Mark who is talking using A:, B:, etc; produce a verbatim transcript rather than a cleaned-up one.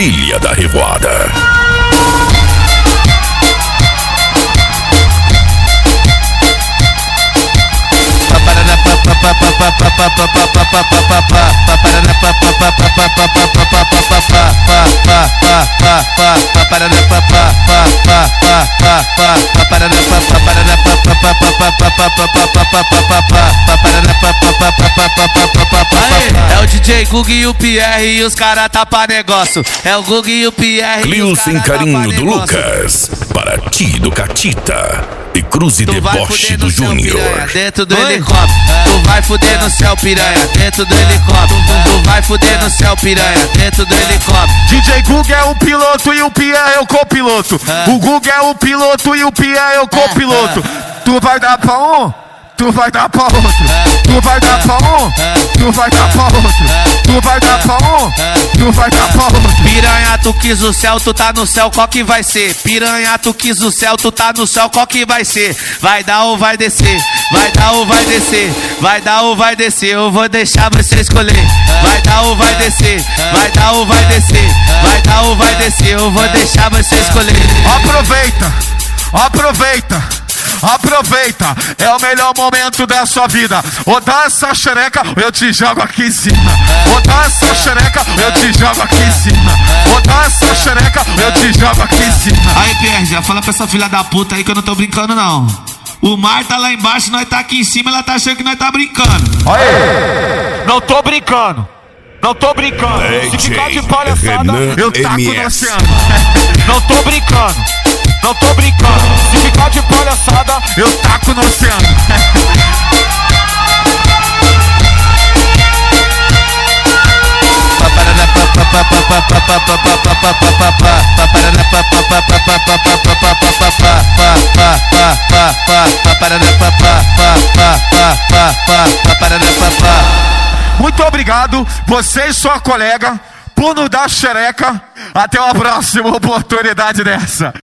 A: trilha da revoada.
B: É o D J Gug e o Pierre e os cara tá pra negócio. É o Gug e o Pierre e os
A: Cleo sem carinho do Lucas, para ti do Catita e Cruze deboche do Júnior.
B: Dentro do helicóptero, tu vai fuder no céu, piranha. Dentro do helicóptero, tu vai fuder no céu, piranha. Dentro do helicóptero.
C: D J Gug é o piloto e o Pierre é o copiloto. O Gug é o piloto e o Pierre é o copiloto. Tu vai dar pra um, tu vai dar pra outro. Tu vai dar pra um, tu vai dar pra outro. Tu vai dar pra um, tu vai dar pra outro.
B: Piranha, tu quis o céu, tu tá no céu, qual que vai ser? Piranha, tu quis o céu, tu tá no céu, qual que vai ser? Vai dar ou vai descer? Vai dar ou vai descer? Vai dar ou vai descer? Eu vou deixar você escolher. Vai dar ou vai descer? Vai dar ou vai descer? Vai dar ou vai descer? Eu vou deixar você escolher.
C: Aproveita, aproveita. Aproveita, é o melhor momento da sua vida. Ou dá essa xereca, ou eu te jogo aqui em cima. Ou dá essa xereca, ou eu te jogo aqui em cima. Ou dá essa xereca, ou eu te jogo aqui em cima.
B: Aí, Pierre, já fala pra essa filha da puta aí que eu não tô brincando, não. O mar tá lá embaixo, nós tá aqui em cima, ela tá achando que nós tá brincando.
C: Aí, não tô brincando. Não tô brincando. Se ficar de palhaçada, eu taco no oceano. Não tô brincando. Não tô brincando. Se ficar de palhaçada, eu taco no oceano. Muito obrigado, você e sua colega, por nos dar xereca. Até uma próxima oportunidade dessa.